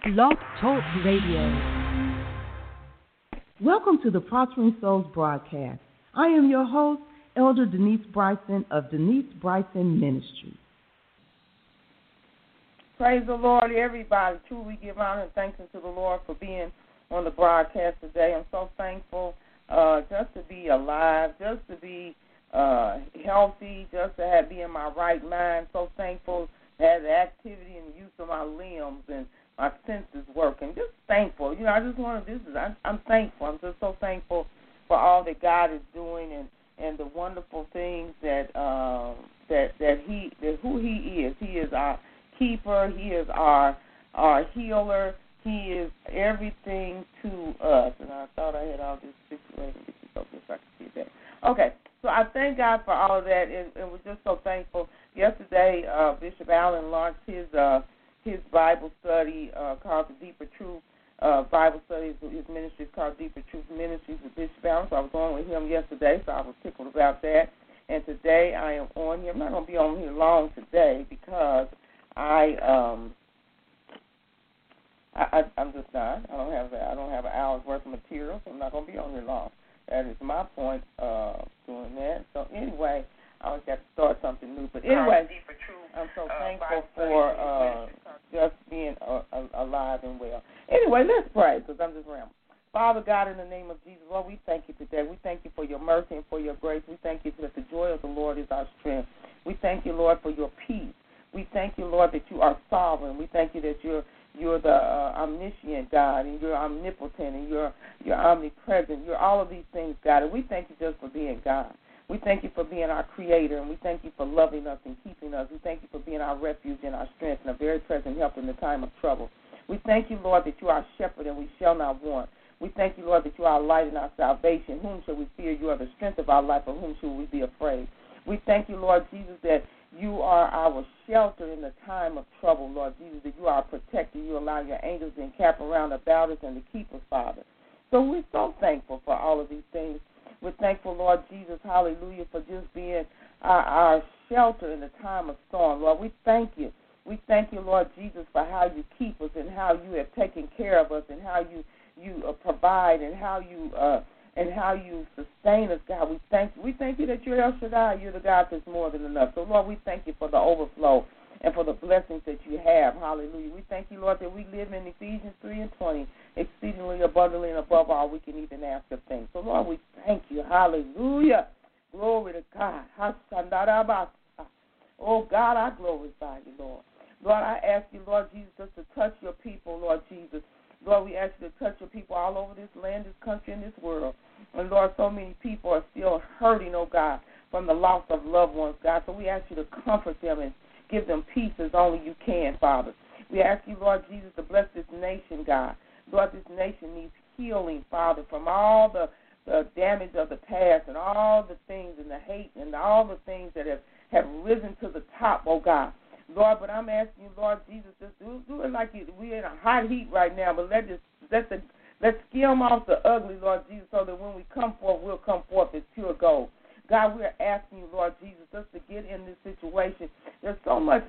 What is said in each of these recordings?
Blog Talk Radio. Welcome to the Prospering Souls broadcast. I am your host, Elder Denise Bryson of Denise Bryson Ministries. Praise the Lord, everybody. Truly give honor and thanks to the Lord for being on the broadcast today. I'm so thankful just to be alive, just to be healthy, just to be in my right mind. So thankful to have the activity and use of my limbs and my senses working. Just thankful. You know, I just want to. I'm thankful. I'm just so thankful for all that God is doing and the wonderful things that who He is. He is our keeper. He is our healer. He is everything to us. And I thought I had all this situated. So I can see that. Okay. So I thank God for all of that, and we're just so thankful. Yesterday, Bishop Allen launched his Bible study called The Deeper Truth Bible Study. His ministry is called Deeper Truth Ministries with Bishop Allen. So I was on with him yesterday, so I was tickled about that. And today I am on here. I'm not going to be on here long today because I'm just not. I don't have an hour's worth of material, so I'm not going to be on here long. That is my point doing that. So anyway, I always have to start something new. But anyway, I'm so thankful for just being alive and well. Anyway, let's pray because I'm just rambling. Father God, in the name of Jesus, Lord, we thank you today. We thank you for your mercy and for your grace. We thank you that the joy of the Lord is our strength. We thank you, Lord, for your peace. We thank you, Lord, that you are sovereign. We thank you that you're the omniscient God, and you're omnipotent, and you're omnipresent. You're all of these things, God, and we thank you just for being God. We thank you for being our creator, and we thank you for loving us and keeping us. We thank you for being our refuge and our strength and a very present help in the time of trouble. We thank you, Lord, that you are our shepherd and we shall not want. We thank you, Lord, that you are our light and our salvation. Whom shall we fear? You are the strength of our life. Of whom shall we be afraid? We thank you, Lord Jesus, that you are our shelter in the time of trouble, Lord Jesus, that you are our protector. You allow your angels to encamp around about us and to keep us, Father. So we're so thankful for all of these things. We're thankful, Lord Jesus, hallelujah, for just being our shelter in the time of storm. Lord, we thank you. We thank you, Lord Jesus, for how you keep us and how you have taken care of us and how you provide and how you sustain us, God. We thank you. We thank you that you're El Shaddai. You're the God that's more than enough. So, Lord, we thank you for the overflow and for the blessings that you have. Hallelujah. We thank you, Lord, that we live in Ephesians 3:20, exceedingly abundantly and above all we can even ask of things. So, Lord, we thank you. Hallelujah. Glory to God. Oh, God, I glorify you, Lord. Lord, I ask you, Lord Jesus, just to touch your people, Lord Jesus. Lord, we ask you to touch your people all over this land, this country, and this world. And, Lord, so many people are still hurting, oh, God, from the loss of loved ones, God. So we ask you to comfort them and give them peace as only you can, Father. We ask you, Lord Jesus, to bless this nation, God. Lord, this nation needs healing, Father, from all the damage of the past and all the things and the hate and all the things that have risen to the top, oh, God. Lord, but I'm asking you, Lord Jesus, just do it like we're in a hot heat right now, but let's skim off the ugly, Lord Jesus, so that when we come forth, we'll come forth as pure gold. God, we're asking you, Lord Jesus, just to get in this situation. There's so much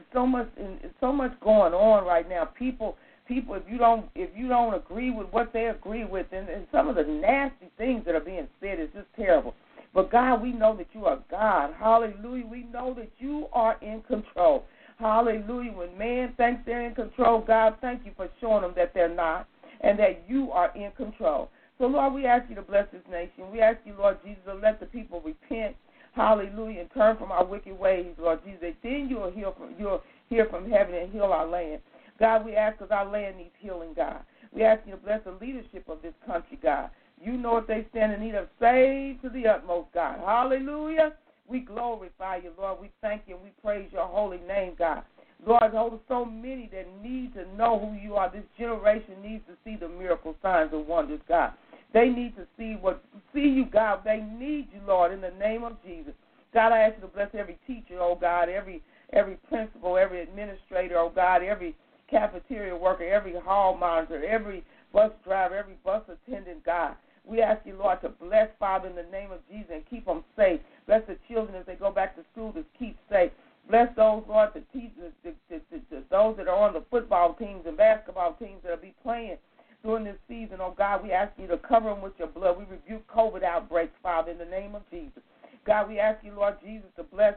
going on right now. People, if you don't agree with what they agree with, and some of the nasty things that are being said is just terrible. But God, we know that you are God. Hallelujah. We know that you are in control. Hallelujah. When man thinks they're in control, God, thank you for showing them that they're not and that you are in control. So, Lord, we ask you to bless this nation. We ask you, Lord Jesus, to let the people repent, hallelujah, and turn from our wicked ways, Lord Jesus. That then you'll hear from heaven and heal our land. God, we ask because our land needs healing, God. We ask you to bless the leadership of this country, God. You know what they stand in need of. Save to the utmost, God. Hallelujah. We glorify you, Lord. We thank you and we praise your holy name, God. Lord, there's so many that need to know who you are. This generation needs to see the miracle signs and wonders, God. They need to see you, God. They need you, Lord, in the name of Jesus. God, I ask you to bless every teacher, oh God, every principal, every administrator, oh God, every cafeteria worker, every hall monitor, every bus driver, every bus attendant, God. We ask you, Lord, to bless, Father, in the name of Jesus and keep them safe. Bless the children as they go back to school to keep safe. Bless those, Lord, the teachers, those that are on the football teams and basketball teams that will be playing during this season. Oh, God, we ask you to cover them with your blood. We rebuke COVID outbreaks, Father, in the name of Jesus. God, we ask you, Lord Jesus, to bless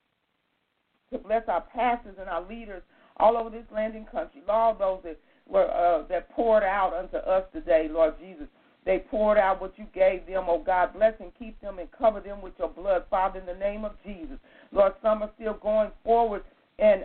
our pastors and our leaders all over this land and country. Lord, those that poured out unto us today, Lord Jesus. They poured out what you gave them, oh God. Bless and keep them and cover them with your blood, Father, in the name of Jesus. Lord, some are still going forward and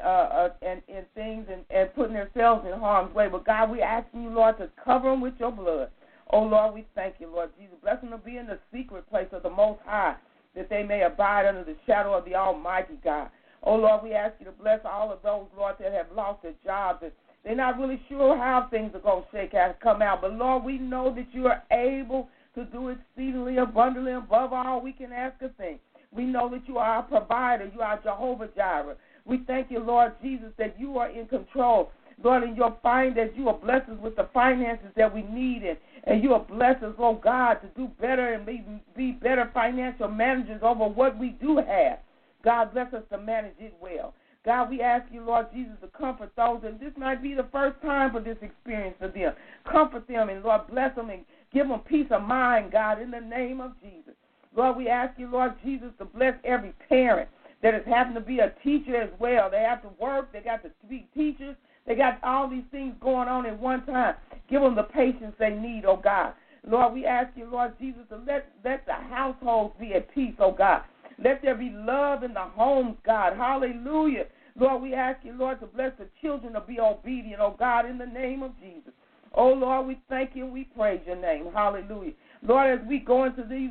things and putting themselves in harm's way. But, God, we asking you, Lord, to cover them with your blood. Oh, Lord, we thank you, Lord Jesus. Bless them to be in the secret place of the Most High, that they may abide under the shadow of the Almighty God. Oh, Lord, we ask you to bless all of those, Lord, that have lost their jobs and they're not really sure how things are going to come out. But, Lord, we know that you are able to do exceedingly abundantly above all we can ask or think. We know that you are our provider. You are Jehovah Jireh. We thank you, Lord Jesus, that you are in control. Lord, in your finances, you are blessed us with the finances that we need, and you are blessed us, oh God, to do better and be better financial managers over what we do have. God, bless us to manage it well. God, we ask you, Lord Jesus, to comfort those, and this might be the first time for this experience for them. Comfort them, and, Lord, bless them and give them peace of mind, God, in the name of Jesus. Lord, we ask you, Lord Jesus, to bless every parent that is having to be a teacher as well. They have to work. They got to be teachers. They got all these things going on at one time. Give them the patience they need, oh God. Lord, we ask you, Lord Jesus, to let the households be at peace, oh God. Let there be love in the homes, God. Hallelujah. Lord, we ask you, Lord, to bless the children to be obedient, oh God, in the name of Jesus. Oh, Lord, we thank you and we praise your name. Hallelujah. Lord, as we go into these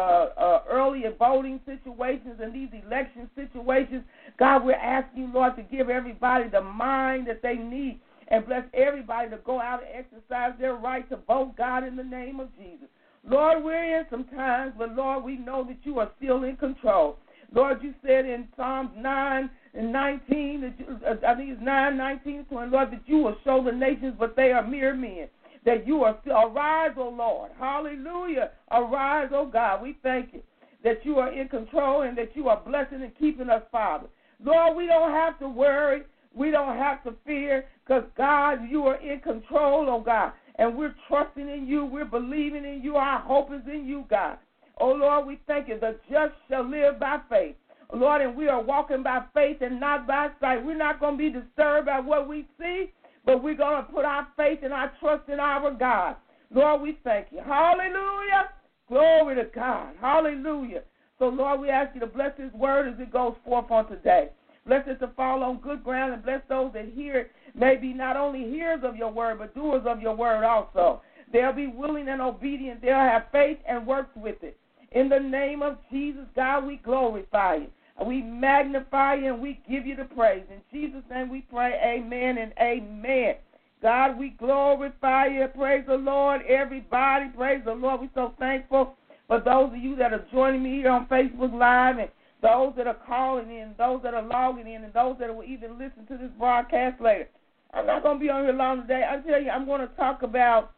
early voting situations and these election situations, God, we're asking you, Lord, to give everybody the mind that they need and bless everybody to go out and exercise their right to vote, God, in the name of Jesus. Lord, we're in some times, but, Lord, we know that you are still in control. Lord, you said in Psalms 9 and 19, I think it's 9, 19, 20, Lord, that you will show the nations, but they are mere men. That you are still, arise, O Lord. Hallelujah. Arise, O God. We thank you that you are in control and that you are blessing and keeping us, Father. Lord, we don't have to worry. We don't have to fear because, God, you are in control, oh God. And we're trusting in you. We're believing in you. Our hope is in you, God. Oh, Lord, we thank you. The just shall live by faith. Lord, and we are walking by faith and not by sight. We're not going to be disturbed by what we see, but we're going to put our faith and our trust in our God. Lord, we thank you. Hallelujah. Glory to God. Hallelujah. So, Lord, we ask you to bless this word as it goes forth on today. Bless it to fall on good ground and bless those that hear it, maybe not only hearers of your word, but doers of your word also. They'll be willing and obedient. They'll have faith and work with it. In the name of Jesus, God, we glorify you. We magnify you and we give you the praise. In Jesus' name we pray, amen and amen. God, we glorify you. Praise the Lord, everybody. Praise the Lord. We're so thankful for those of you that are joining me here on Facebook Live and those that are calling in, those that are logging in, and those that will even listen to this broadcast later. I'm not going to be on here long today. I tell you, I'm going to talk about,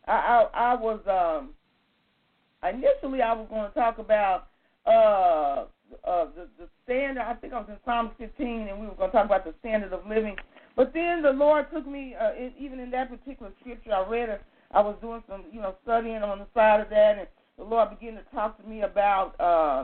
initially I was going to talk about the standard. I think I was in Psalm 15, and we were going to talk about the standard of living. But then the Lord took me, even in that particular scripture, I was doing some, studying on the side of that, and the Lord began to talk to me about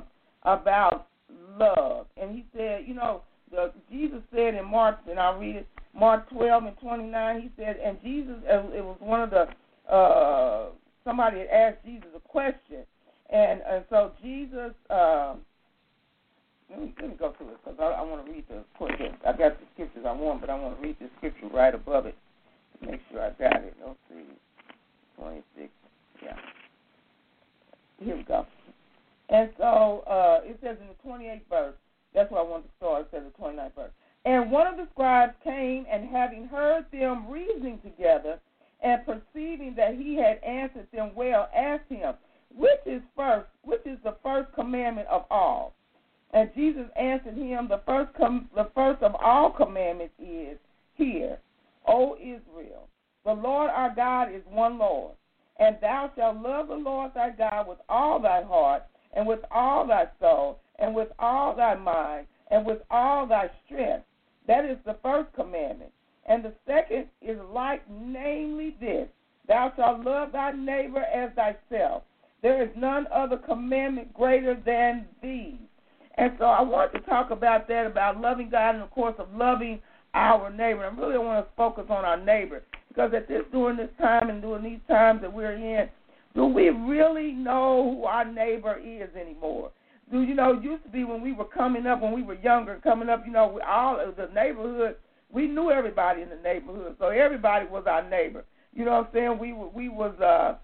love. And he said, Jesus said in Mark, and I'll read it, Mark 12 and 29, he said, and Jesus, it was one of the, somebody had asked Jesus a question. And so Jesus, let me go through it because I want to read the question. I got the scriptures I want, but I want to read the scripture right above it to make sure I got it. Let's see, 26, yeah. Here we go. And so it says in the 28th verse, that's where I want to start, it says the 29th verse. And one of the scribes came, and having heard them reasoning together, and perceiving that he had answered them well, asked him, which is the first commandment of all? And Jesus answered him, the first of all commandments is, hear, O Israel, the Lord our God is one Lord, and thou shalt love the Lord thy God with all thy heart, and with all thy soul, and with all thy mind, and with all thy strength. That is the first commandment. And the second is like, namely this, thou shalt love thy neighbor as thyself. There is none other commandment greater than these. And so I want to talk about that, about loving God and, of course, of loving our neighbor. I really want to focus on our neighbor because during this time and during these times that we're in, do we really know who our neighbor is anymore? Do you know, it used to be when we were coming up, when we were younger, coming up, all of the neighborhood, we knew everybody in the neighborhood, so everybody was our neighbor. You know what I'm saying?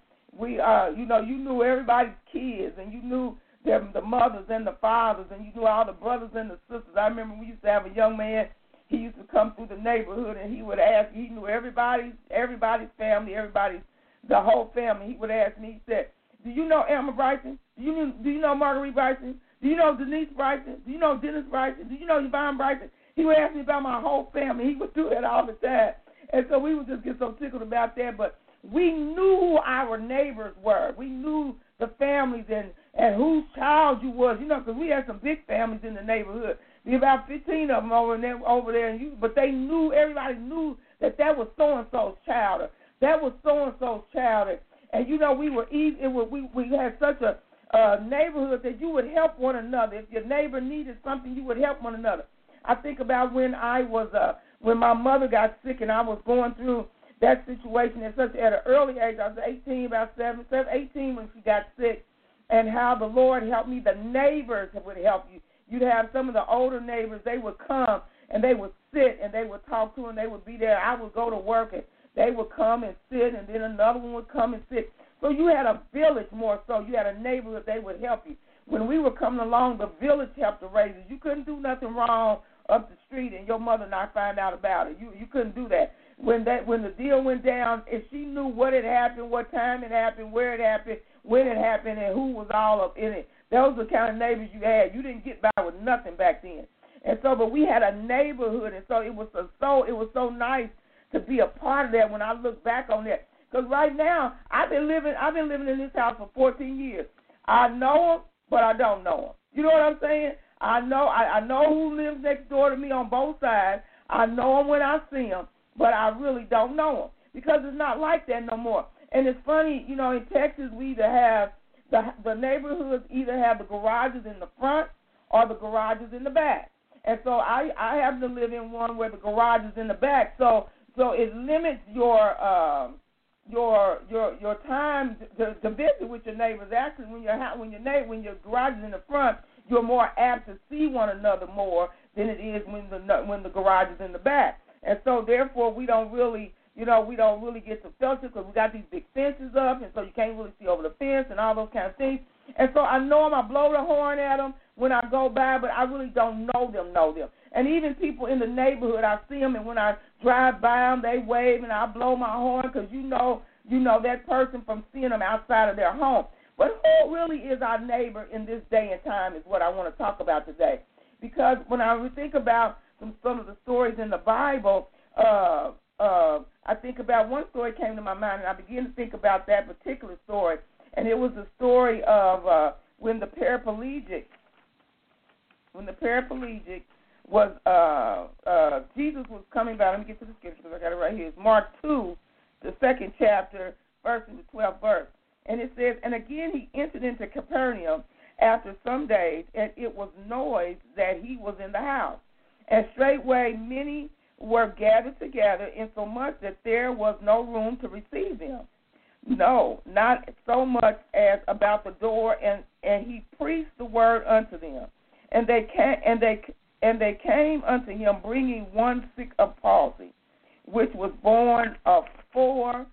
You knew everybody's kids, and you knew the mothers and the fathers, and you knew all the brothers and the sisters. I remember we used to have a young man. He used to come through the neighborhood, and he would ask. He knew everybody's family, the whole family. He would ask me. He said, "Do you know Emma Bryson? Do you know Marguerite Bryson? Do you know Denise Bryson? Do you know Dennis Bryson? Do you know Yvonne Bryson?" He would ask me about my whole family. He would do that all the time, and so we would just get so tickled about that. But we knew who our neighbors were. We knew the families and whose child you was, because we had some big families in the neighborhood. There were about 15 of them over there, but everybody knew that was so-and-so's child. That was so-and-so's child. And, we were easy. We had such a neighborhood that you would help one another. If your neighbor needed something, you would help one another. I think about when when my mother got sick and I was going through that situation at an early age. I was 18, about 18 when she got sick, and how the Lord helped me. The neighbors would help you. You'd have some of the older neighbors. They would come and they would sit and they would talk to her and they would be there. I would go to work and they would come and sit, and then another one would come and sit. So you had a village more so. You had a neighborhood. They would help you. When we were coming along, the village helped to raise us. You couldn't do nothing wrong up the street and your mother not find out about it. You couldn't do that. When the deal went down, if she knew what had happened, what time it happened, where it happened, when it happened, and who was all up in it, those were the kind of neighbors you had. You didn't get by with nothing back then. And so, but we had a neighborhood, and so it was so nice to be a part of that. When I look back on that, because right now I've been living in this house for 14 years. I know them, but I don't know them. You know what I'm saying? I know who lives next door to me on both sides. I know them when I see them, but I really don't know them because it's not like that no more. And it's funny, in Texas we either have the neighborhoods either have the garages in the front or the garages in the back. And so I happen to live in one where the garage is in the back. So it limits your time to visit with your neighbors. Actually, when your garage is in the front, you're more apt to see one another more than it is when the garage is in the back. And so therefore we don't really get to fellowship because we got these big fences up, and so you can't really see over the fence and all those kind of things. And so I know them. I blow the horn at them when I go by, but I really don't know them. And even people in the neighborhood, I see them, and when I drive by them, they wave, and I blow my horn because you know that person from seeing them outside of their home. But who really is our neighbor in this day and time is what I want to talk about today. Because when I think about some of the stories in the Bible, I think about one story came to my mind, and I began to think about that particular story. And it was the story of when the paraplegic was, Jesus was coming by. Let me get to the scripture because I got it right here. It's Mark 2, the 2nd chapter, verse to the 12th verse. And it says, and again he entered into Capernaum after some days, and it was noised that he was in the house. And straightway many were gathered together, insomuch that there was no room to receive them. No, not so much as about the door, and he preached the word unto them. And they came unto him, bringing one sick of palsy, which was born of four.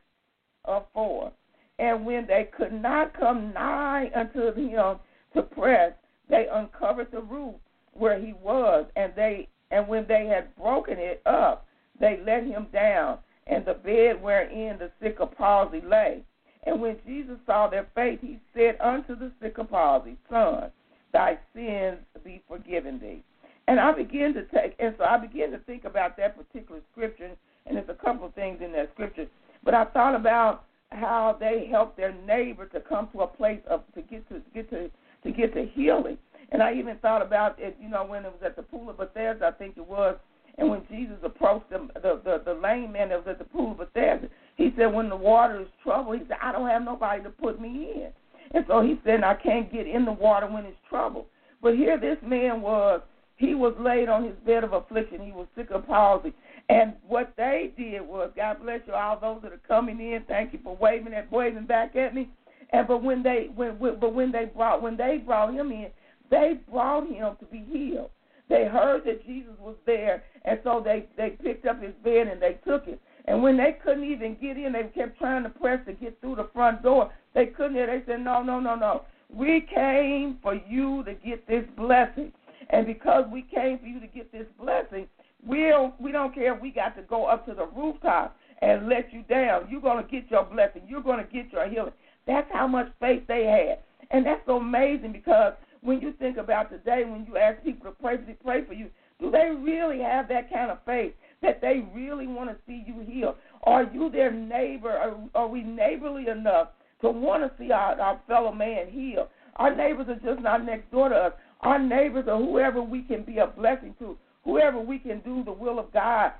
And when they could not come nigh unto him to press, they uncovered the roof where he was, and when they had broken it up, they let him down, and the bed wherein the sick of palsy lay. And when Jesus saw their faith, he said unto the sick of palsy, Son, thy sins be forgiven thee. And I began to think about that particular scripture, and there's a couple of things in that scripture. But I thought about how they helped their neighbor to come to a place of to get to healing. And I even thought about it, when it was at the pool of Bethesda, I think it was, and when Jesus approached the lame man that was at the pool of Bethesda, he said, when the water is troubled, he said, I don't have nobody to put me in. And so he said, I can't get in the water when it's troubled. But here this man he was laid on his bed of affliction. He was sick of palsy. And what they did was, God bless you, all those that are coming in, thank you for waving back at me. But when they brought him in, they brought him to be healed. They heard that Jesus was there, and so they picked up his bed and they took it. And when they couldn't even get in, they kept trying to press to get through the front door. They couldn't. They said, no. We came for you to get this blessing. And because we came for you to get this blessing, we don't care if we got to go up to the rooftop and let you down. You're going to get your blessing. You're going to get your healing. That's how much faith they had. And that's so amazing, because when you think about today, when you ask people to pray for you, do they really have that kind of faith that they really want to see you healed? Are you their neighbor? Are we neighborly enough to want to see our fellow man healed? Our neighbors are just not next door to us. Our neighbors are whoever we can be a blessing to, whoever we can do the will of God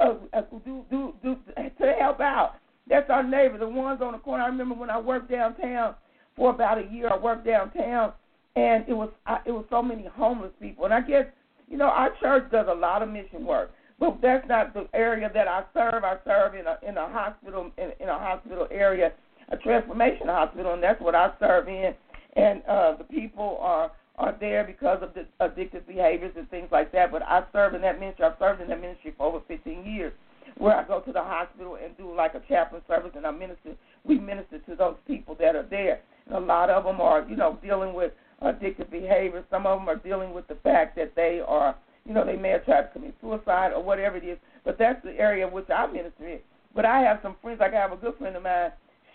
to help out. That's our neighbor, the ones on the corner. I remember when I worked downtown for about a year. I worked downtown, and it was so many homeless people. And I guess, our church does a lot of mission work, but that's not the area that I serve. I serve in a hospital in a hospital area, a transformation hospital, and that's what I serve in. And the people are there because of the addictive behaviors and things like that. But I serve in that ministry. I've served in that ministry for over 15 years, where I go to the hospital and do like a chaplain service, and we minister to those people that are there. And a lot of them are, dealing with addictive behaviors. Some of them are dealing with the fact that they are, they may have tried to commit suicide or whatever it is. But that's the area in which I minister in. But I have some friends, like I have a good friend of mine.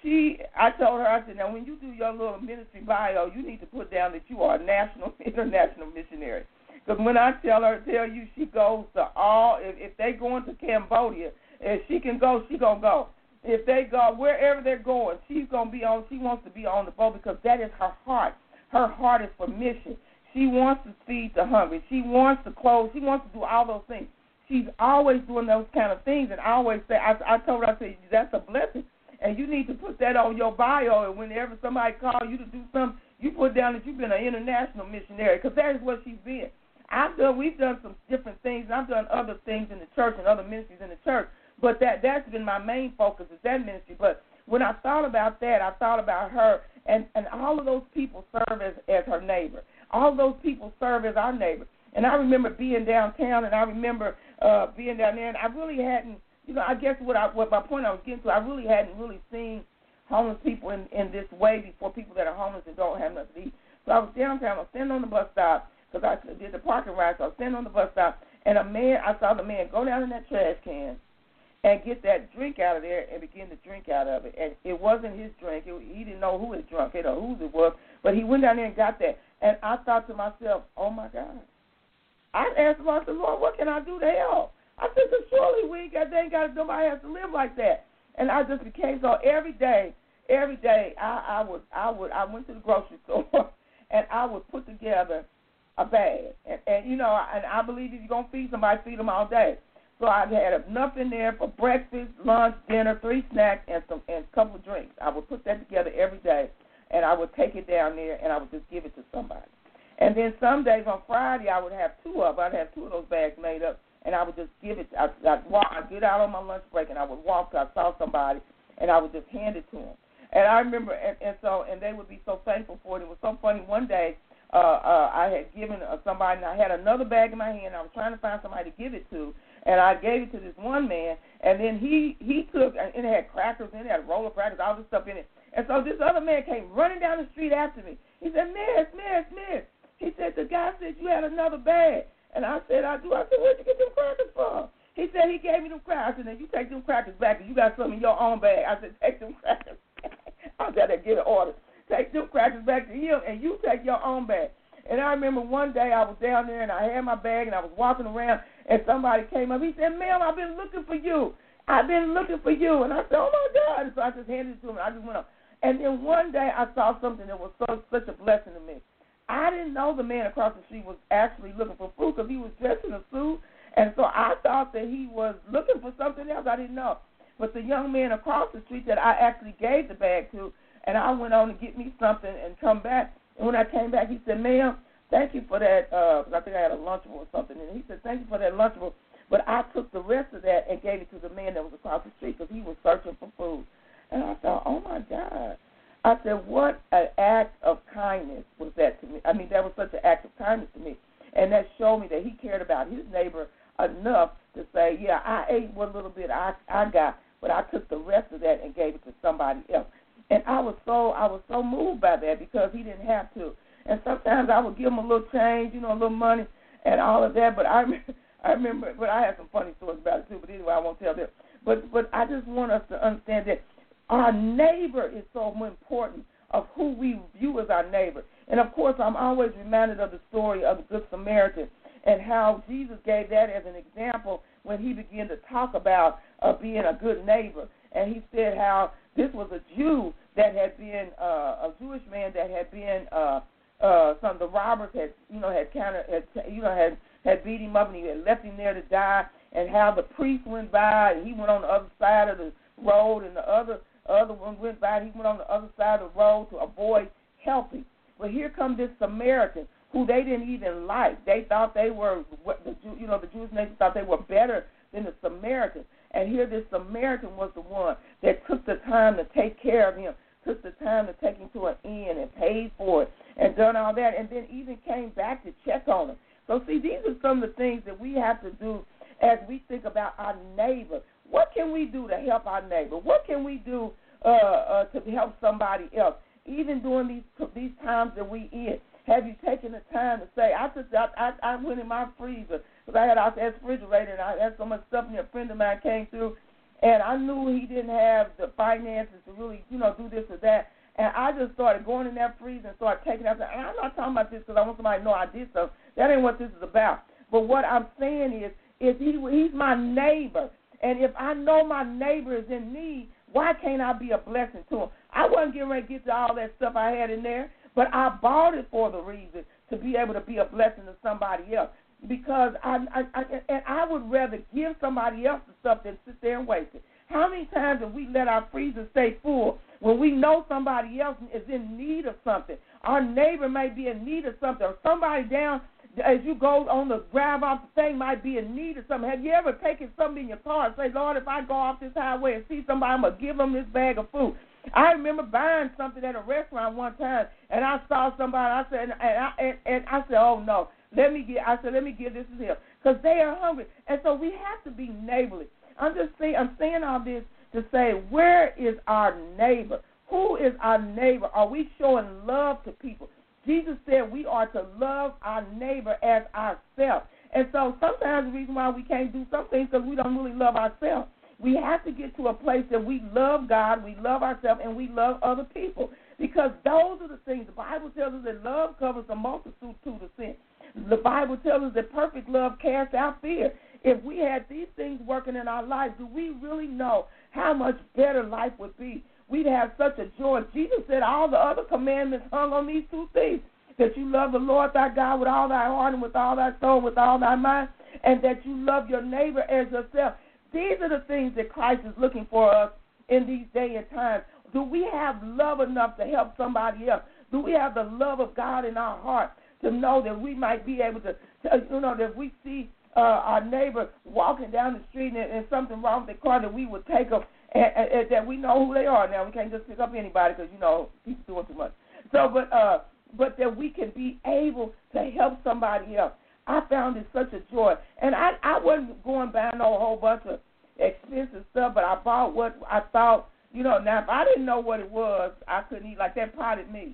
I told her, I said, now when you do your little ministry bio, you need to put down that you are a international missionary. Because when I tell you she goes to if they going to Cambodia, if she can go, she going to go. If they go, wherever they're going, she wants to be on the boat, because that is her heart. Her heart is for mission. She wants to feed the hungry. She wants to clothe. She wants to do all those things. She's always doing those kind of things, and I always say, I told her, I said, that's a blessing, and you need to put that on your bio, and whenever somebody calls you to do something, you put down that you've been an international missionary, because that is what she's been. We've done some different things, and I've done other things in the church and other ministries in the church, but that's been my main focus, is that ministry. But when I thought about that, I thought about her, and all of those people serve as her neighbor. All of those people serve as our neighbor. And I remember being downtown, and I remember being down there, and I really hadn't, I guess what my point I was getting to, I really hadn't really seen homeless people in this way before, people that are homeless and don't have nothing to eat. So I was downtown, I was standing on the bus stop, because I did the parking ride, so I was standing on the bus stop, and I saw the man go down in that trash can and get that drink out of there and begin to drink out of it. And it wasn't his drink. He didn't know who had drunk it or whose it was, but he went down there and got that. And I thought to myself, oh, my God. I asked myself, Lord, what can I do to help? I said, surely nobody has to live like that. And I just became so every day, I went to the grocery store and I would put together a bag. And I believe if you're going to feed somebody, feed them all day. So I had enough in there for breakfast, lunch, dinner, 3 snacks, and a couple of drinks. I would put that together every day, and I would take it down there, and I would just give it to somebody. And then some days on Friday, I would have I'd have 2 of those bags made up, and I would just give it. I'd get out on my lunch break, and I would walk till I saw somebody, and I would just hand it to them. And I remember, and they would be so thankful for it. It was so funny. One day, I had given somebody, and I had another bag in my hand. I was trying to find somebody to give it to, and I gave it to this one man, and then he took, and it had crackers in it, had a roll of crackers, all this stuff in it. And so this other man came running down the street after me. He said, Miss. He said, the guy said you had another bag. And I said, I do. I said, where'd you get them crackers from? He said, he gave me them crackers. I said, now you take them crackers back and you got some in your own bag. I said, take them crackers. I was out there giving orders. Take them crackers back to him and you take your own bag. And I remember one day I was down there and I had my bag and I was walking around and somebody came up. He said, ma'am, I've been looking for you. And I said, oh, my God. And so I just handed it to him and I just went up. And then one day I saw something that was such a blessing to me. I didn't know the man across the street was actually looking for food because he was dressed in a suit. And so I thought that he was looking for something else. I didn't know. But the young man across the street that I actually gave the bag to, and I went on to get me something and come back. And when I came back, he said, ma'am, thank you for that, because I think I had a Lunchable or something. And he said, thank you for that Lunchable. But I took the rest of that and gave it to the man that was across the street because he was searching for food. And I thought, oh, my God. I said, what an act of kindness was that to me. I mean, that was such an act of kindness to me. And that showed me that he cared about his neighbor enough to say, yeah, I ate what little bit I got, but I took the rest of that and gave it to somebody else. And I was so moved by that because he didn't have to. And sometimes I would give him a little change, a little money and all of that. But I remember, but I have some funny stories about it too. But anyway, I won't tell them. But I just want us to understand that our neighbor is so important of who we view as our neighbor. And, of course, I'm always reminded of the story of the Good Samaritan and how Jesus gave that as an example when he began to talk about being a good neighbor. And he said how this was a Jew that had been a Jewish man that had been some of the robbers had beat him up and he had left him there to die, and how the priest went by and he went on the other side of the road, and the other one went by and he went on the other side of the road to avoid helping. But here comes this Samaritan who they didn't even like. They thought they were, the Jewish nation thought they were better than the Samaritan. And here this Samaritan was the one that took the time to take care of him, took the time to take him to an inn and paid for it and done all that, and then even came back to check on him. So, see, these are some of the things that we have to do as we think about our neighbor. What can we do to help our neighbor? What can we do to help somebody else? Even during these times that we in, have you taken the time to say, I went in my freezer because I had our refrigerator and I had so much stuff in there. A friend of mine came through, and I knew he didn't have the finances to really, do this or that. And I just started going in that freezer and started taking out. And I'm not talking about this because I want somebody to know I did something. That ain't what this is about. But what I'm saying is he's my neighbor. And if I know my neighbor is in need, why can't I be a blessing to him? I wasn't getting ready to get to all that stuff I had in there, but I bought it for the reason to be able to be a blessing to somebody else. Because I would rather give somebody else the stuff than sit there and waste it. How many times have we let our freezer stay full when we know somebody else is in need of something? Our neighbor may be in need of something, or somebody down as you go on the drive off the thing might be in need of something. Have you ever taken something in your car and say, Lord, if I go off this highway and see somebody, I'm going to give them this bag of food? I remember buying something at a restaurant one time, and I saw somebody, I said, oh, no, let me give this to him, because they are hungry. And so we have to be neighborly. I'm saying all this to say, where is our neighbor? Who is our neighbor? Are we showing love to people? Jesus said we are to love our neighbor as ourselves. And so sometimes the reason why we can't do some things is because we don't really love ourselves. We have to get to a place that we love God, we love ourselves, and we love other people, because those are the things. The Bible tells us that love covers a multitude of sin. The Bible tells us that perfect love casts out fear. If we had these things working in our lives, do we really know how much better life would be? We'd have such a joy. Jesus said all the other commandments hung on these two things, that you love the Lord thy God with all thy heart and with all thy soul, with all thy mind, and that you love your neighbor as yourself. These are the things that Christ is looking for us in these day and times. Do we have love enough to help somebody else? Do we have the love of God in our heart to know that we might be able to that we see our neighbor walking down the street and something wrong with the car, that we would take them and that we know who they are. Now, we can't just pick up anybody because, people doing too much. So, but that we can be able to help somebody else. I found it such a joy. And I wasn't going buying no whole bunch of expensive stuff, but I bought what I thought, now if I didn't know what it was, I couldn't eat, like that potted meat.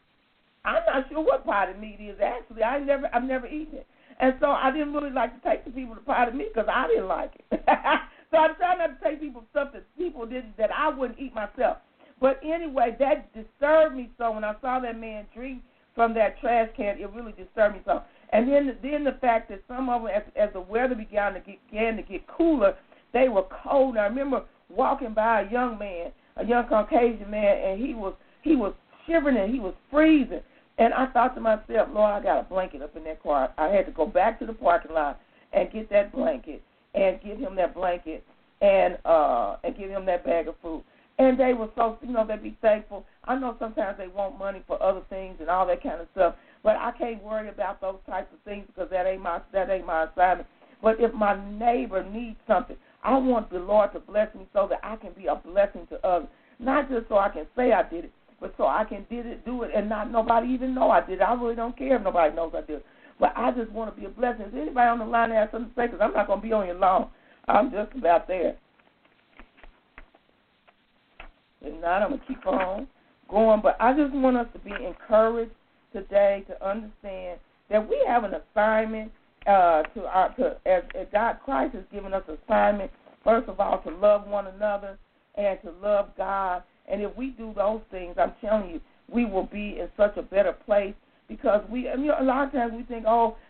I'm not sure what potted meat is, actually. I've never eaten it. And so I didn't really like to take the people to potted meat because I didn't like it. So I tried not to take people stuff that people didn't, that I wouldn't eat myself. But anyway, that disturbed me so when I saw that man drink from that trash can. It really disturbed me so. And then the fact that some of them, as the weather began to get cooler, they were cold. I remember walking by a young Caucasian man, and he was shivering and he was freezing. And I thought to myself, Lord, I got a blanket up in that car. I had to go back to the parking lot and get that blanket and give him that blanket and give him that bag of food. And they were so, they'd be thankful. I know sometimes they want money for other things and all that kind of stuff, but I can't worry about those types of things because that ain't my assignment. But if my neighbor needs something, I want the Lord to bless me so that I can be a blessing to others, not just so I can say I did it, but so I can do it and not nobody even know I did it. I really don't care if nobody knows I did it. But I just want to be a blessing. Is anybody on the line that has something to say? Because I'm not going to be on your long. I'm just about there. If not, I'm going to keep on going. But I just want us to be encouraged today to understand that we have an assignment as God Christ has given us an assignment, first of all, to love one another and to love God. And if we do those things, I'm telling you, we will be in such a better place because a lot of times we think,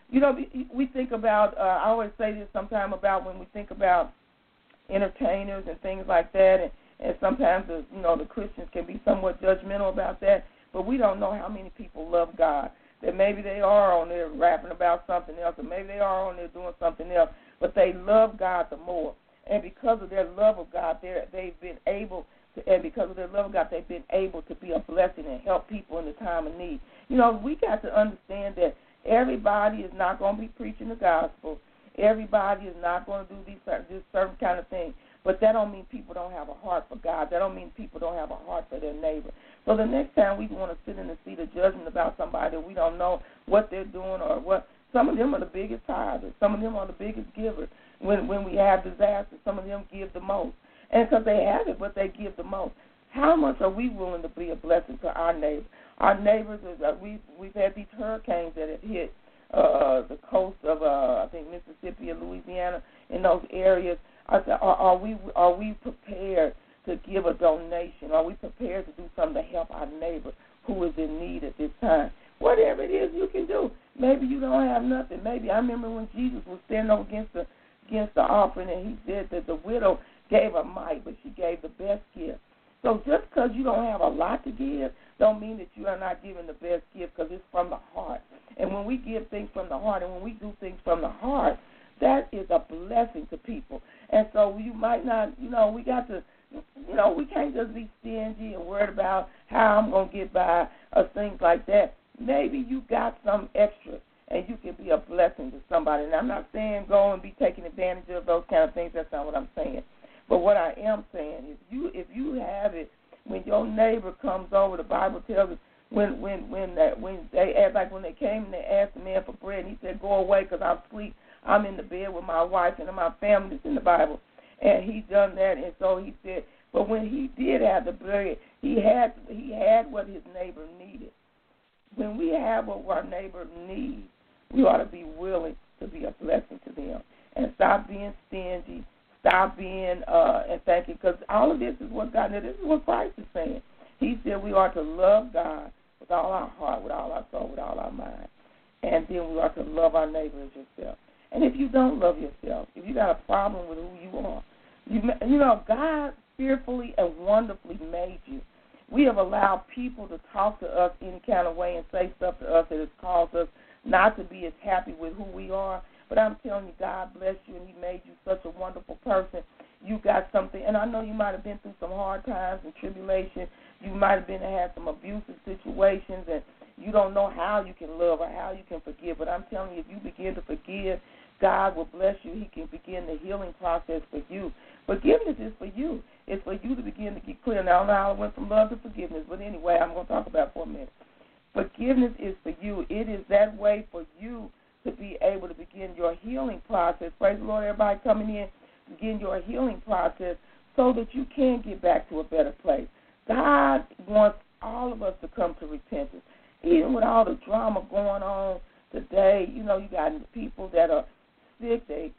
we think about, I always say this sometime about when we think about entertainers and things like that, and sometimes the Christians can be somewhat judgmental about that, but we don't know how many people love God, that maybe they are on there rapping about something else, or maybe they are on there doing something else, but they love God the more. And because of their love of God, they've been able to, and because of their love of God, they've been able to be a blessing and help people in the time of need. We got to understand that everybody is not going to be preaching the gospel. Everybody is not going to do this certain kind of thing. But that don't mean people don't have a heart for God. That don't mean people don't have a heart for their neighbor. So the next time we want to sit in the seat of judgment about somebody that we don't know what they're doing or what, some of them are the biggest tithers. Some of them are the biggest givers. When we have disasters, some of them give the most. And because they have it, but they give the most. How much are we willing to be a blessing to our neighbors? Our neighbors, we've had these hurricanes that have hit the coast of, I think, Mississippi and Louisiana, in those areas. I said, are we prepared to give a donation? Are we prepared to do something to help our neighbor who is in need at this time? Whatever it is you can do. Maybe you don't have nothing. Maybe I remember when Jesus was standing over against the offering, and he said that the widow gave a mite, but she gave the best gift. So just because you don't have a lot to give don't mean that you are not giving the best gift, because it's from the heart. And when we give things from the heart and when we do things from the heart, that is a blessing to people. And so you might not, we got to, we can't just be stingy and worried about how I'm going to get by or things like that. Maybe you got some extra and you can be a blessing to somebody. And I'm not saying go and be taking advantage of those kind of things. That's not what I'm saying. But what I am saying is if you have it, when your neighbor comes over, the Bible tells us when they came and they asked the man for bread, and he said, go away because I'm asleep. I'm in the bed with my wife and my family. It's in the Bible. And he done that, and so he said, but when he did have the bread, he had what his neighbor needed. When we have what our neighbor needs, we ought to be willing to be a blessing to them and stop being stingy, stop being and thank you, because all of this is what God did. This is what Christ is saying. He said we ought to love God with all our heart, with all our soul, with all our mind, and then we ought to love our neighbor as yourself. And if you don't love yourself, if you got a problem with who you are, God fearfully and wonderfully made you. We have allowed people to talk to us any kind of way and say stuff to us that has caused us not to be as happy with who we are. But I'm telling you, God bless you, and he made you such a wonderful person. You got something, and I know you might have been through some hard times and tribulation. You might have had some abusive situations, and you don't know how you can love or how you can forgive. But I'm telling you, if you begin to forgive, God will bless you. He can begin the healing process for you. Forgiveness is for you. It's for you to begin to get clear. Now, I went from love to forgiveness, but anyway, I'm going to talk about it for a minute. Forgiveness is for you. It is that way for you to be able to begin your healing process. Praise the Lord, everybody coming in, begin your healing process so that you can get back to a better place. God wants all of us to come to repentance. Even with all the drama going on today, you got people that are sick, they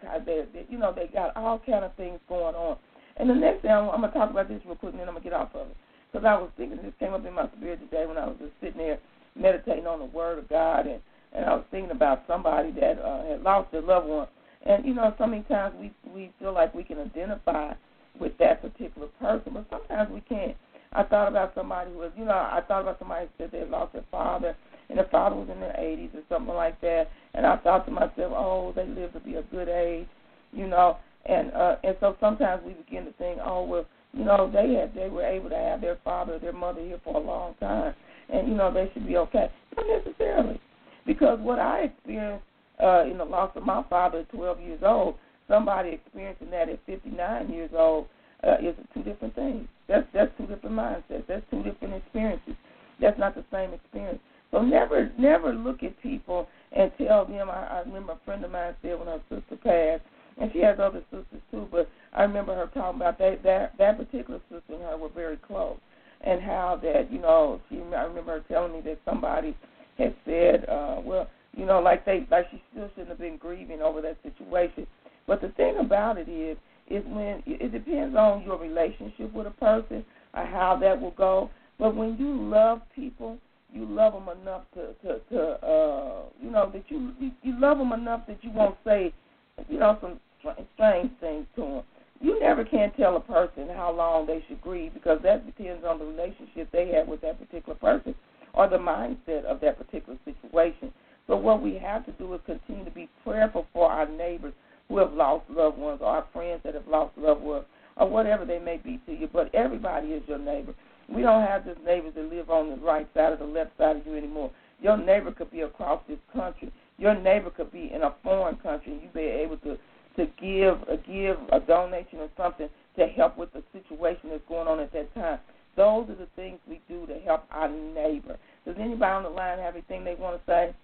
got all kind of things going on. And the next thing, I'm going to talk about this real quick, and then I'm going to get off of it. Because I was thinking, this came up in my spirit today when I was just sitting there meditating on the Word of God, and I was thinking about somebody that had lost their loved one. And, so many times we feel like we can identify with that particular person, but sometimes we can't. I thought about somebody who was, I thought about somebody who said they had lost their father, and the father was in their 80s or something like that. And I thought to myself, oh, they live to be a good age, you know. And so sometimes we begin to think, oh, well, you know, they were able to have their father or their mother here for a long time, and, you know, they should be okay. Not necessarily, because what I experienced in the loss of my father at 12 years old, somebody experiencing that at 59 years old is two different things. That's two different mindsets. That's two different experiences. That's not the same experience. So never look at people and tell them. I remember a friend of mine said when her sister passed, and she has other sisters too, but I remember her talking about that particular sister and her were very close, and how that, you know, I remember her telling me that somebody had said, well, you know, like she still shouldn't have been grieving over that situation. But the thing about it is when it depends on your relationship with a person or how that will go. But when you love people, you love them enough to you know, that you love them enough that you won't say, you know, some strange things to them. You never can tell a person how long they should grieve, because that depends on the relationship they have with that particular person or the mindset of that particular situation. So what we have to do is continue to be prayerful for our neighbors who have lost loved ones, or our friends that have lost loved ones, or whatever they may be to you. But everybody is your neighbor. We don't have just neighbors that live on the right side or the left side of you anymore. Your neighbor could be across this country. Your neighbor could be in a foreign country, and you be able to give a donation or something to help with the situation that's going on at that time. Those are the things we do to help our neighbor. Does anybody on the line have anything they want to say?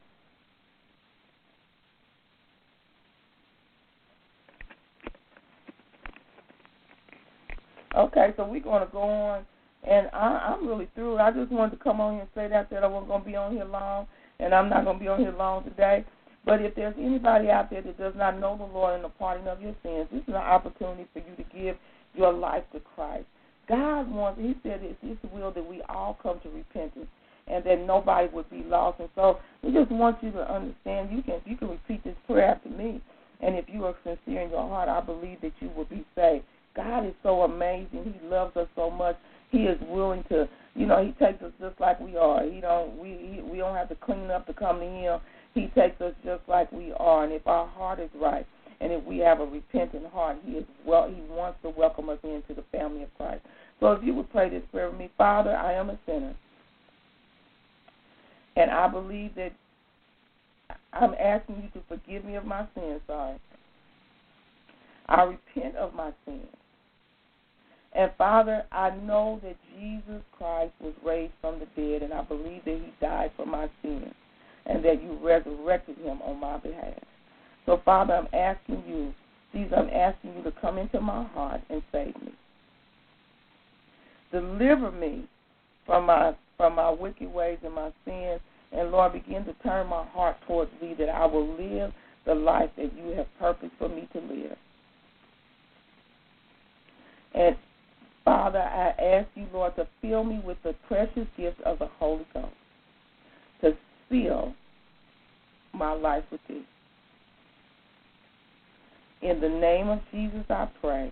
Okay, so we're going to go on, and I'm really through. I just wanted to come on here and say that I wasn't going to be on here long, and I'm not going to be on here long today. But if there's anybody out there that does not know the Lord and the pardon of your sins, this is an opportunity for you to give your life to Christ. God wants, he said it's his will that we all come to repentance and that nobody would be lost. And so we just want you to understand, you can repeat this prayer after me, and if you are sincere in your heart, I believe that you will be saved. God is so amazing. He loves us so much. He is willing to, you know, he takes us just like we are. We don't have to clean up to come to him. He takes us just like we are. And if our heart is right, and if we have a repentant heart, he wants to welcome us into the family of Christ. So if you would pray this prayer with me: Father, I am a sinner, and I believe that I'm asking you to forgive me of my sins, sorry. I repent of my sins. And, Father, I know that Jesus Christ was raised from the dead, and I believe that he died for my sins and that you resurrected him on my behalf. So, Father, I'm asking you to come into my heart and save me. Deliver me from my wicked ways and my sins, and, Lord, begin to turn my heart towards thee, that I will live the life that you have purposed for me to live. And, Father, I ask you, Lord, to fill me with the precious gift of the Holy Ghost, to seal my life with thee. In the name of Jesus, I pray.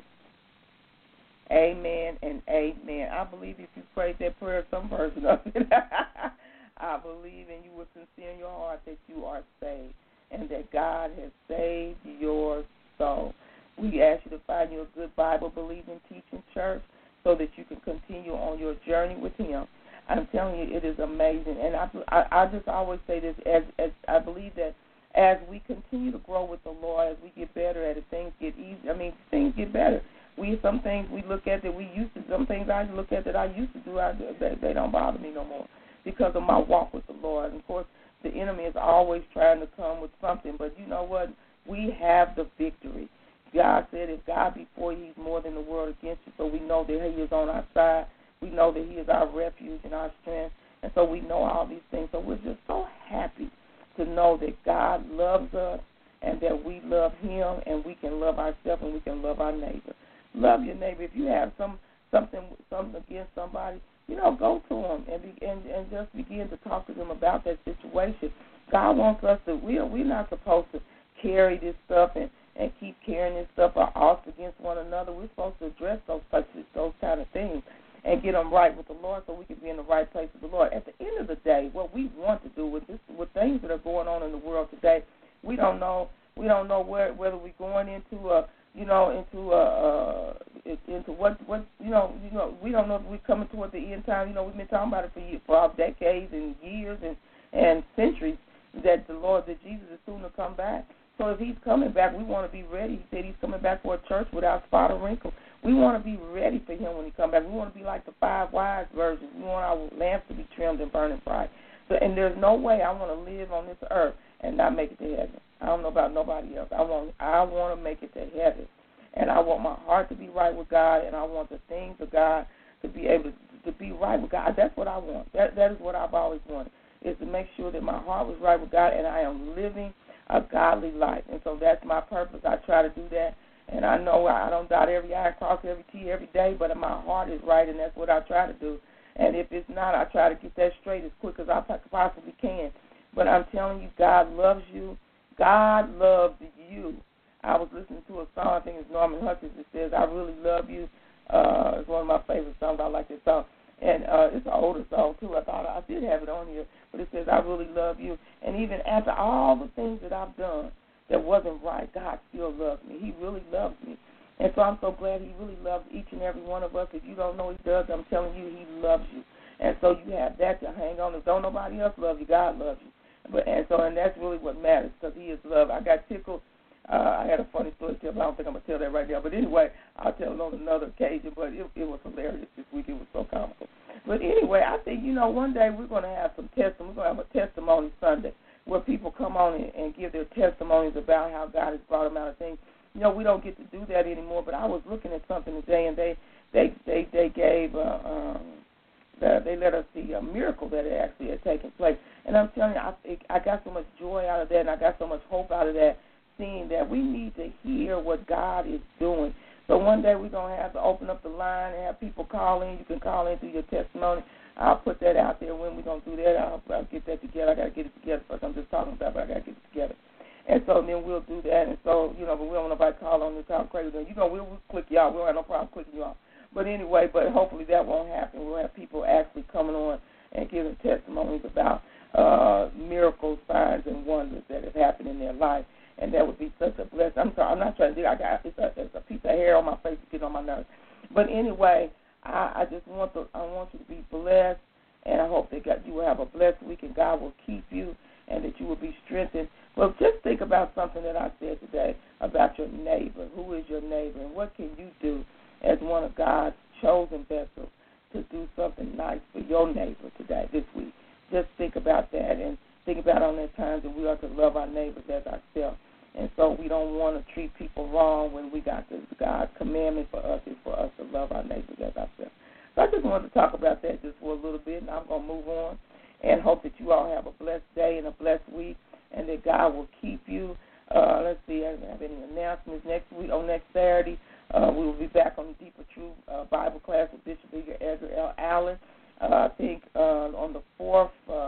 Amen and amen. I believe if you prayed that prayer, some version of it, I believe, and you were sincere in your heart, that you are saved and that God has saved your soul. We ask you to find you a good Bible-believing, teaching church so that you can continue on your journey with him. I'm telling you, it is amazing. And I just always say this, as I believe that as we continue to grow with the Lord, as we get better at it, things get easy. I mean, things get better. Some things we look at that we used to, some things I look at that I used to do, they don't bother me no more because of my walk with the Lord. And, of course, the enemy is always trying to come with something. But you know what? We have the victory. God said if God be for you, he's more than the world against you. So we know that he is on our side. We know that he is our refuge and our strength. And so we know all these things. So we're just so happy to know that God loves us and that we love him, and we can love ourselves and we can love our neighbor. Love your neighbor. If you have something against somebody, go to them and just begin to talk to them about that situation. God wants us to, we're not supposed to carry this stuff and keep carrying this stuff or off against one another. We're supposed to address those kind of things. and get them right with the Lord so we can be in the right place with the Lord. At the end of the day, what we want to do with things that are going on in the world today, we don't know whether we're going into what we don't know if we're coming toward the end time. We've been talking about it for decades and years and centuries that Jesus is soon to come back. So if he's coming back, we want to be ready. He said he's coming back for a church without spot or wrinkle. We want to be ready for him when he comes back. We want to be like the 5 wise virgins. We want our lamps to be trimmed and burning bright. And there's no way I want to live on this earth and not make it to heaven. I don't know about nobody else. I want to make it to heaven. And I want my heart to be right with God, and I want the things of God to be able to be right with God. That's what I want. That is what I've always wanted, is to make sure that my heart was right with God and I am living a godly life. And so that's my purpose. I try to do that. And I know I don't dot every I, cross every T every day, but my heart is right, and that's what I try to do. And if it's not, I try to get that straight as quick as I possibly can. But I'm telling you, God loves you. God loves you. I was listening to a song, I think it's Norman Hutchins, that says, I really love you. It's one of my favorite songs. I like that song. And it's an older song, too. I thought I did have it on here. But it says, I really love you. And even after all the things that I've done that wasn't right, God still loves me. He really loves me. And so I'm so glad he really loves each and every one of us. If you don't know he does, I'm telling you, he loves you. And so you have that to hang on. If don't nobody else love you, God loves you. And that's really what matters, because he is love. I got tickled. I had a funny story to tell, but I don't think I'm going to tell that right now. But anyway, I'll tell it on another occasion. But it was hilarious this week. It was so comical. But anyway, I think, one day we're going to have some testimony. We're going to have a testimony Sunday where people come on and give their testimonies about how God has brought them out of things. We don't get to do that anymore. But I was looking at something today, and they gave they let us see a miracle that actually had taken place. And I'm telling you, I got so much joy out of that, and I got so much hope out of that, seeing that we need to hear what God is doing. So one day we're going to have to open up the line and have people call in. You can call in through your testimony. I'll put that out there when we're going to do that. I'll get that together. I got to get it together first. I'm just talking about it, but I got to get it together. And so then we'll do that. And so, but we don't want nobody call on this how crazy. We'll click you out. We don't have no problem clicking you off. But anyway, hopefully that won't happen. We'll have people actually coming on and giving testimonies about miracles, signs, and wonders that have happened in their life. And that would be such a blessing. I'm sorry, I'm not trying to do it. It's a piece of hair on my face to get on my nerves. But anyway, I want you to be blessed, and I hope that you will have a blessed week, and God will keep you, and that you will be strengthened. Well, just think about something that I said today about your neighbor. Who is your neighbor, and what can you do as one of God's chosen vessels to do something nice for your neighbor today, this week? Just think about that, and think about on that times that we are to love our neighbors as ourselves. And so we don't want to treat people wrong when we got this. God's commandment for us is for us to love our neighbors as ourselves. So I just wanted to talk about that just for a little bit, and I'm going to move on and hope that you all have a blessed day and a blessed week, and that God will keep you. Let's see, I don't have any announcements next week. On next Saturday, we will be back on the Deeper Truth Bible class with Bishop Edgar L. Allen. I think on the fourth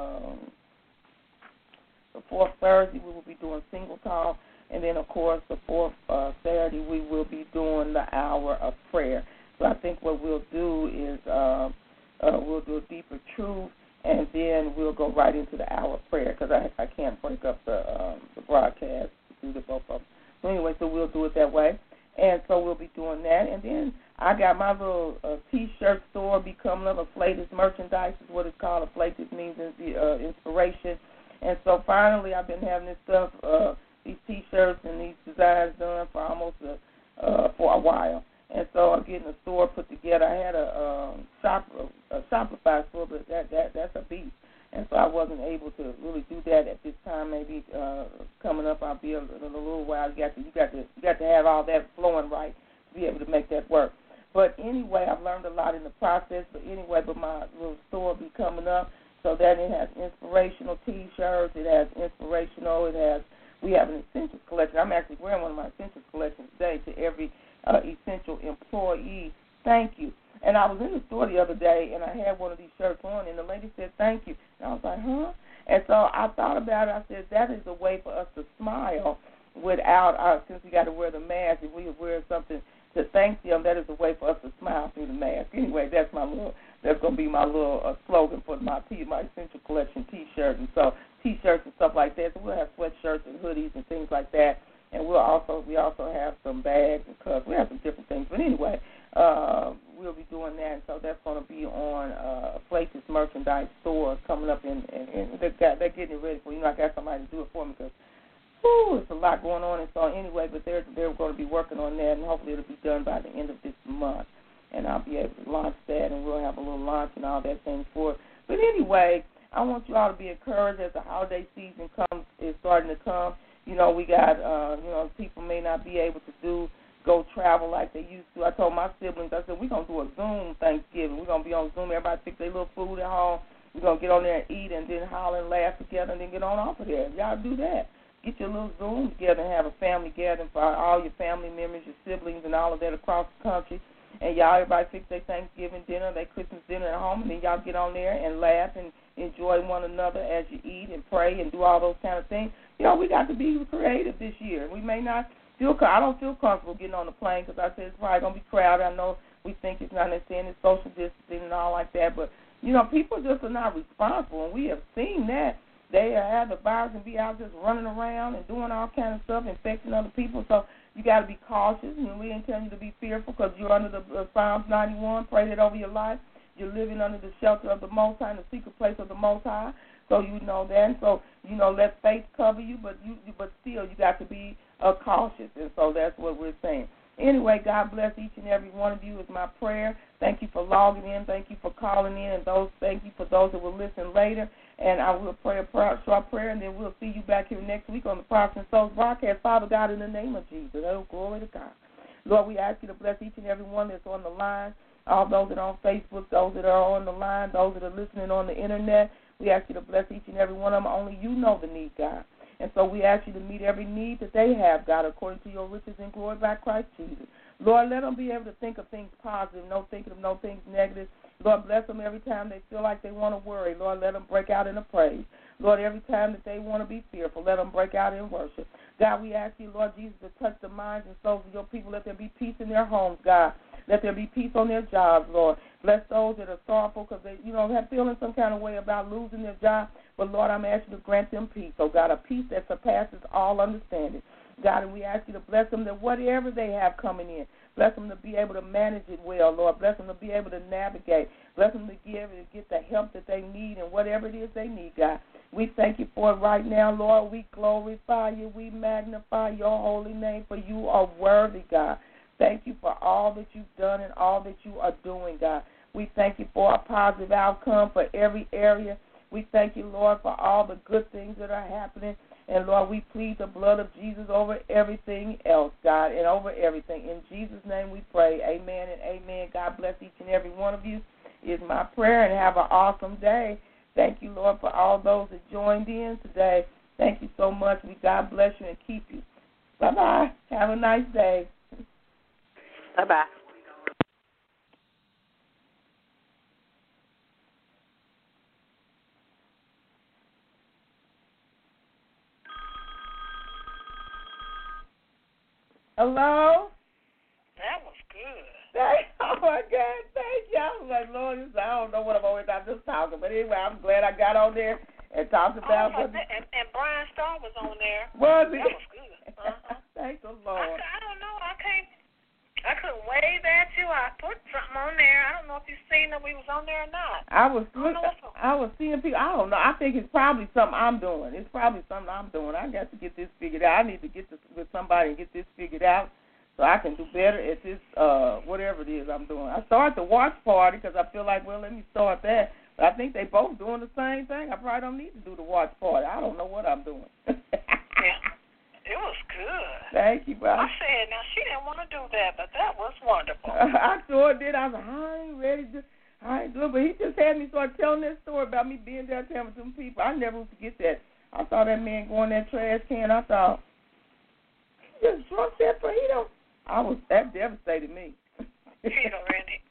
Thursday we will be doing single call, and then of course the fourth Saturday we will be doing the hour of prayer. So I think what we'll do is we'll do a Deeper Truth, and then we'll go right into the hour of prayer, because I can't break up the broadcast to do the both of them. So anyway, so we'll do it that way. And so we'll be doing that. And then I got my little T-shirt store be coming up. Afflatus merchandise is what it's called. Afflatus means inspiration. And so finally I've been having this stuff, these T-shirts and these designs done for almost for a while. And so I'm getting a store put together. I had a Shopify store, but that's a beast. And so I wasn't able to really do that at this time. Maybe coming up, I'll be able to, in a little while. You got to have all that flowing right to be able to make that work. But anyway, I've learned a lot in the process. But anyway, my little store will be coming up, so that it has inspirational T-shirts. It has inspirational. We have an essentials collection. I'm actually wearing one of my essentials collections today to every essential employee. Thank you. And I was in the store the other day, and I had one of these shirts on, and the lady said, thank you. And I was like, huh? And so I thought about it. I said, that is a way for us to smile without, since we got to wear the mask, if we wear something to thank them. That is a way for us to smile through the mask. Anyway, that's going to be my little slogan for my Essential Collection T-shirt. And so T-shirts and stuff like that. So we'll have sweatshirts and hoodies and things like that. And we also have some bags and cups. We have some different things. But anyway, we'll be doing that. And so that's going to be on Places Merchandise store coming up, and they're getting it ready for you. I got somebody to do it for me because it's a lot going on. And so anyway, but they're going to be working on that, and hopefully it'll be done by the end of this month. And I'll be able to launch that, and we'll have a little launch and all that thing for it. But anyway, I want you all to be encouraged as the holiday season is starting to come. We got, people may not be able to go travel like they used to. I told my siblings, I said, we're going to do a Zoom Thanksgiving. We're going to be on Zoom. Everybody pick their little food at home. We're going to get on there and eat and then holler and laugh together and then get on off of there. Y'all do that. Get your little Zoom together and have a family gathering for all your family members, your siblings, and all of that across the country. And everybody fix their Thanksgiving dinner, their Christmas dinner at home, and then y'all get on there and laugh and enjoy one another as you eat and pray and do all those kind of things. We got to be creative this year. We may not I don't feel comfortable getting on the plane because I said it's probably going to be crowded. I know we think it's not necessarily social distancing and all like that, but, people just are not responsible, and we have seen that. They have the virus and be out just running around and doing all kind of stuff, infecting other people. So you got to be cautious. We ain't telling you to be fearful because you're under the Psalms 91. Pray that over your life. You're living under the shelter of the Most High, in the secret place of the Most High. So you know that. And so, let faith cover you, but still you got to be cautious. And so that's what we're saying. Anyway, God bless each and every one of you is my prayer. Thank you for logging in. Thank you for calling in. And thank you for those that will listen later. And I will pray a short prayer, and then we'll see you back here next week on the Prophets and Souls broadcast. Father God, in the name of Jesus, oh, glory to God. Lord, we ask you to bless each and every one that's on the line, all those that are on Facebook, those that are on the line, those that are listening on the Internet. We ask you to bless each and every one of them. Only you know the need, God. And so we ask you to meet every need that they have, God, according to your riches and glory by Christ Jesus. Lord, let them be able to think of things positive, no thinking of no things negative. Lord, bless them every time they feel like they want to worry. Lord, let them break out in a praise. Lord, every time that they want to be fearful, let them break out in worship. God, we ask you, Lord Jesus, to touch the minds and souls of your people. Let there be peace in their homes, God. Let there be peace on their jobs, Lord. Bless those that are sorrowful because they, have feeling some kind of way about losing their job. But, Lord, I'm asking you to grant them peace. Oh, God, a peace that surpasses all understanding. God, and we ask you to bless them that whatever they have coming in, bless them to be able to manage it well, Lord. Bless them to be able to navigate. Bless them to be able to get the help that they need and whatever it is they need, God. We thank you for it right now, Lord. We glorify you. We magnify your holy name, for you are worthy, God. Thank you for all that you've done and all that you are doing, God. We thank you for a positive outcome for every area. We thank you, Lord, for all the good things that are happening. And, Lord, we plead the blood of Jesus over everything else, God, and over everything. In Jesus' name we pray. Amen and amen. God bless each and every one of you is my prayer, and have an awesome day. Thank you, Lord, for all those that joined in today. Thank you so much. God bless you and keep you. Bye-bye. Have a nice day. Bye-bye. Hello? That was good. Oh, my God. Thank you. I was like, Lord, I don't know what I'm just talking. But anyway, I'm glad I got on there and talked about and Brian Starr was on there. Was he? That was good. Uh-huh. Thank the Lord. I don't know. I couldn't wave at you. I put something on there. I don't know if you've seen that we was on there or not. I was seeing people. I don't know. I think it's probably something I'm doing. I got to get this figured out. I need to get this with somebody and get this figured out so I can do better at this, whatever it is I'm doing. I started the watch party because I feel like, well, let me start that. But I think they both doing the same thing. I probably don't need to do the watch party. I don't know what I'm doing. Yeah. It was good. Thank you, brother. I said, now, she didn't want to do that, but that was wonderful. I sure did. I was like, I ain't ready to. I ain't doing it. But he just had me start telling that story about me being downtown with some people. I never will forget that. I saw that man go in that trash can. I thought, he just drunk that burrito. That devastated me. Randy,